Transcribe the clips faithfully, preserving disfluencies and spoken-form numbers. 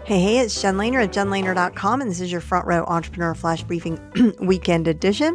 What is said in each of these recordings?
Hey, hey, it's Jen Lehner at jen lehner dot com, and this is your Front Row Entrepreneur Flash Briefing Weekend Edition.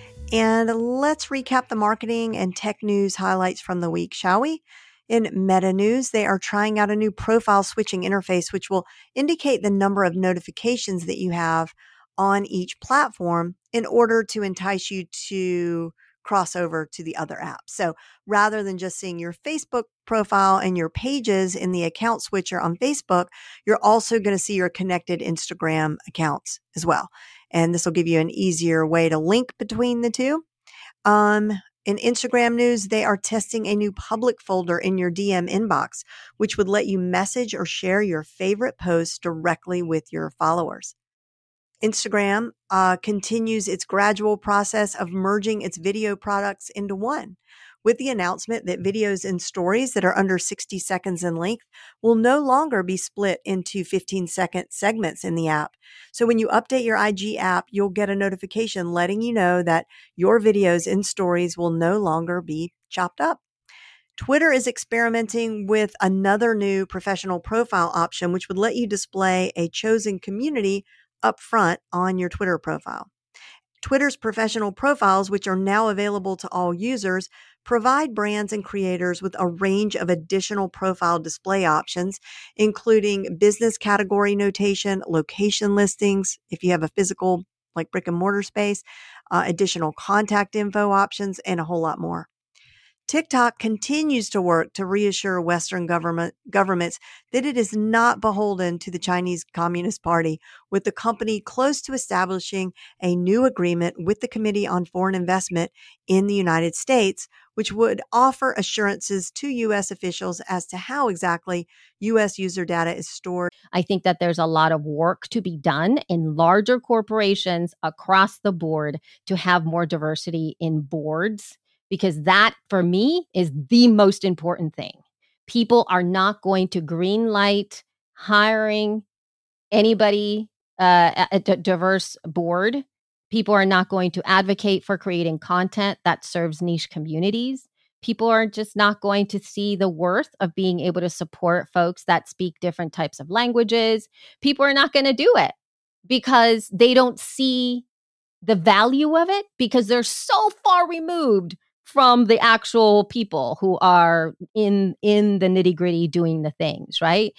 And let's recap the marketing and tech news highlights from the week, shall we? In Meta News, they are trying out a new profile switching interface, which will indicate the number of notifications that you have on each platform in order to entice you to cross over to the other apps. So rather than just seeing your Facebook profile and your pages in the account switcher on Facebook, you're also going to see your connected Instagram accounts as well. And this will give you an easier way to link between the two. Um, in Instagram news, they are testing a new public folder in your D M inbox, which would let you message or share your favorite posts directly with your followers. Instagram uh, continues its gradual process of merging its video products into one, with the announcement that videos and stories that are under sixty seconds in length will no longer be split into fifteen second segments in the app. So when you update your I G app, you'll get a notification letting you know that your videos and stories will no longer be chopped up. Twitter is experimenting with another new professional profile option, which would let you display a chosen community up front on your Twitter profile. Twitter's professional profiles, which are now available to all users, provide brands and creators with a range of additional profile display options, including business category notation, location listings, if you have a physical, like brick and mortar space, uh, additional contact info options, and a whole lot more. TikTok continues to work to reassure Western government governments that it is not beholden to the Chinese Communist Party, with the company close to establishing a new agreement with the Committee on Foreign Investment in the United States, which would offer assurances to U S officials as to how exactly U S user data is stored. I think that there's a lot of work to be done in larger corporations across the board to have more diversity in boards, because that, for me, is the most important thing. People are not going to green light hiring anybody, uh, a, a diverse board. People are not going to advocate for creating content that serves niche communities. People are just not going to see the worth of being able to support folks that speak different types of languages. People are not going to do it because they don't see the value of it, because they're so far removed from the actual people who are in in the nitty-gritty doing the things, right?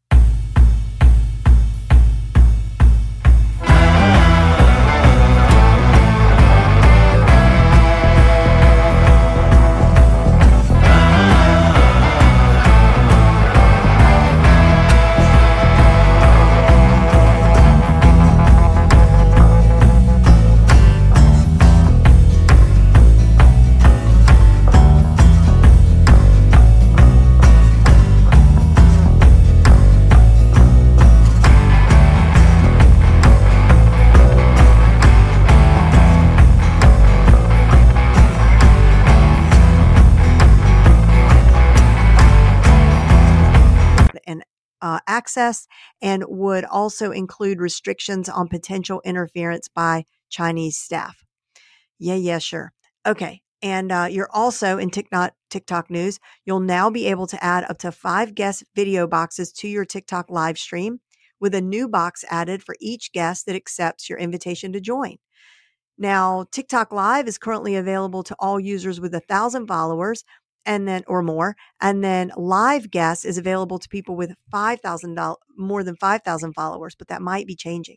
Uh, access, and would also include restrictions on potential interference by Chinese staff. Yeah, yeah, sure. Okay. And uh, you're also in TikTok, TikTok news. You'll now be able to add up to five guest video boxes to your TikTok live stream, with a new box added for each guest that accepts your invitation to join. Now, TikTok Live is currently available to all users with a thousand followers and then or more. And then Live Guests is available to people with five thousand more than five thousand followers, but that might be changing.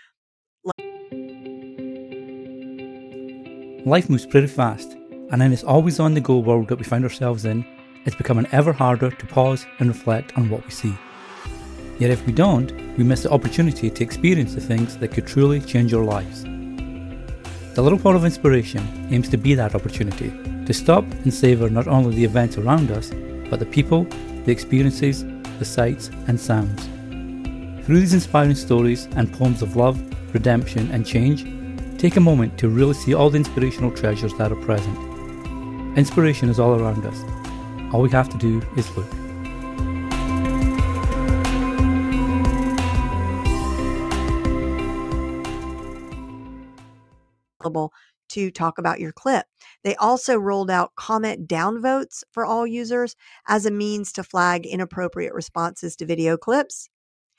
Life moves pretty fast, and in this always on the go world that we find ourselves in, it's becoming ever harder to pause and reflect on what we see. Yet if we don't, we miss the opportunity to experience the things that could truly change our lives. The Little Pot of Inspiration aims to be that opportunity, to stop and savour not only the events around us, but the people, the experiences, the sights and sounds. Through these inspiring stories and poems of love, redemption and change, take a moment to really see all the inspirational treasures that are present. Inspiration is all around us. All we have to do is look. To talk about your clip. They also rolled out comment downvotes for all users as a means to flag inappropriate responses to video clips.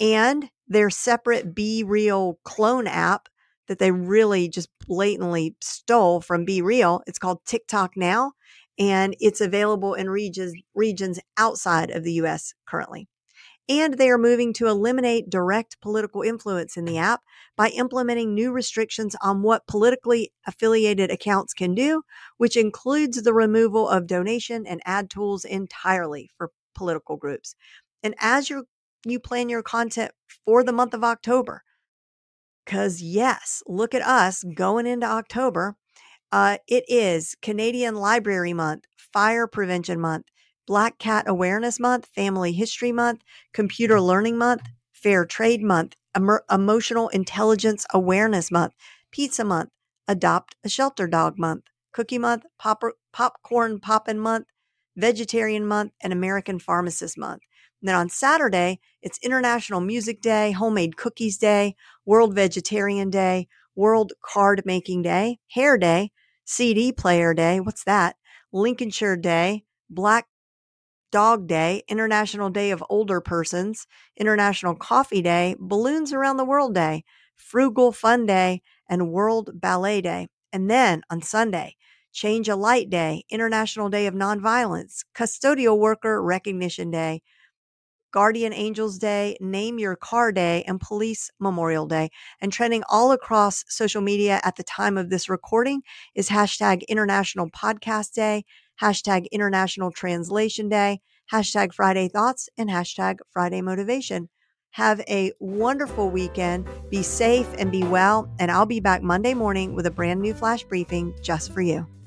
and their separate Be Real clone app that they really just blatantly stole from Be Real. It's called TikTok Now, and it's available in regions, regions outside of the U S currently. And they are moving to eliminate direct political influence in the app by implementing new restrictions on what politically affiliated accounts can do, which includes the removal of donation and ad tools entirely for political groups. And as you you plan your content for the month of October, because yes, look at us going into October. Uh, it is Canadian Library Month, Fire Prevention Month, Black Cat Awareness Month, Family History Month, Computer Learning Month, Fair Trade Month, Emer- Emotional Intelligence Awareness Month, Pizza Month, Adopt a Shelter Dog Month, Cookie Month, Pop- Popcorn Poppin' Month, Vegetarian Month, and American Pharmacist Month. And then on Saturday, it's International Music Day, Homemade Cookies Day, World Vegetarian Day, World Card Making Day, Hair Day, C D Player Day, what's that? Lincolnshire Day, Black Dog Day, International Day of Older Persons, International Coffee Day, Balloons Around the World Day, Frugal Fun Day, and World Ballet Day. And then on Sunday, Change a Light Day, International Day of Nonviolence, Custodial Worker Recognition Day, Guardian Angels Day, Name Your Car Day, and Police Memorial Day. And trending all across social media at the time of this recording is hashtag International Podcast Day, hashtag International Translation Day, hashtag Friday Thoughts, and hashtag Friday Motivation. Have a wonderful weekend. Be safe and be well. And I'll be back Monday morning with a brand new flash briefing just for you.